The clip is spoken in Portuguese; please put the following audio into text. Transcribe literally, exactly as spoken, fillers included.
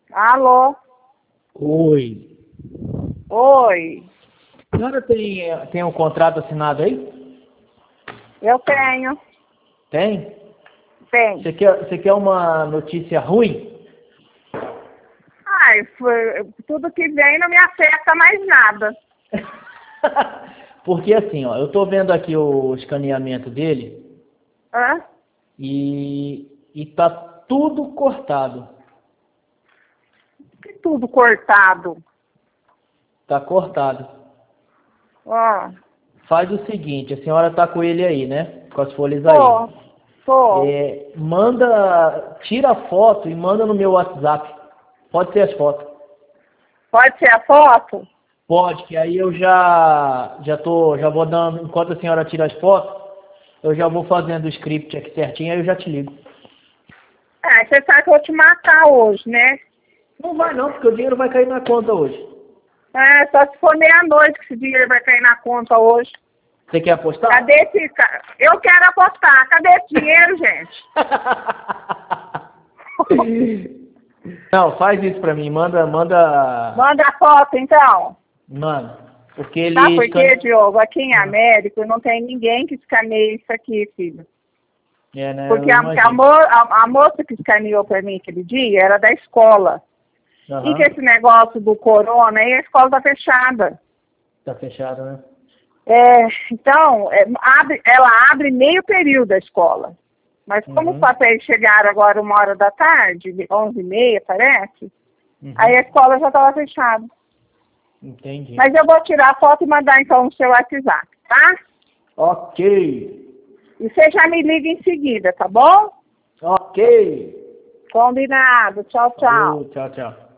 Alô? Oi. Oi, A senhora tem, tem um contrato assinado aí? eu tenho. Tem? Tem. Você quer, você quer uma notícia ruim? Ai, foi- tudo que vem não me afeta mais nada. Porque assim, ó, eu tô vendo aqui o escaneamento dele Hã? e, e tá tudo cortado. Que tudo cortado. Tá cortado. Ó, Faz o seguinte, a senhora tá com ele aí, né? Com as folhas aí. tô, tô. É, manda, tira a foto e manda no meu WhatsApp. Pode ser as fotos. Pode ser a foto? Pode, que aí eu já já tô, já vou dando, enquanto a senhora tira as fotos, eu já vou fazendo o script aqui certinho, aí eu já te ligo. É, você sabe que eu vou te matar hoje, né? Não vai não, porque o dinheiro vai cair na conta hoje. É, só se for meia-noite que esse dinheiro vai cair na conta hoje. Você quer apostar? Cadê esse cara? Eu quero apostar. Cadê esse dinheiro, gente? Não, faz isso pra mim, manda, manda, Manda a foto, então. mano, porque ele... Sabe por quê, escane- Diogo? Aqui em Ah, Américo não tem ninguém que escaneie isso aqui, filho. É, né, Porque eu a, a, mo- imagino. a- a moça que escaneou para mim aquele dia era da escola. E que Aham, esse negócio do corona aí, a escola está fechada. tá fechado, né? É, então, é, abre- ela abre meio período a escola. Mas como os Uhum, papéis chegaram agora uma hora da tarde, onze e meia, parece, aí a uhum, escola já estava fechada. entendi. Mas eu vou tirar a foto e mandar então no seu WhatsApp, tá? Ok, E você já me liga em seguida, tá bom? ok. Combinado. Tchau, tchau. Falou, tchau, tchau.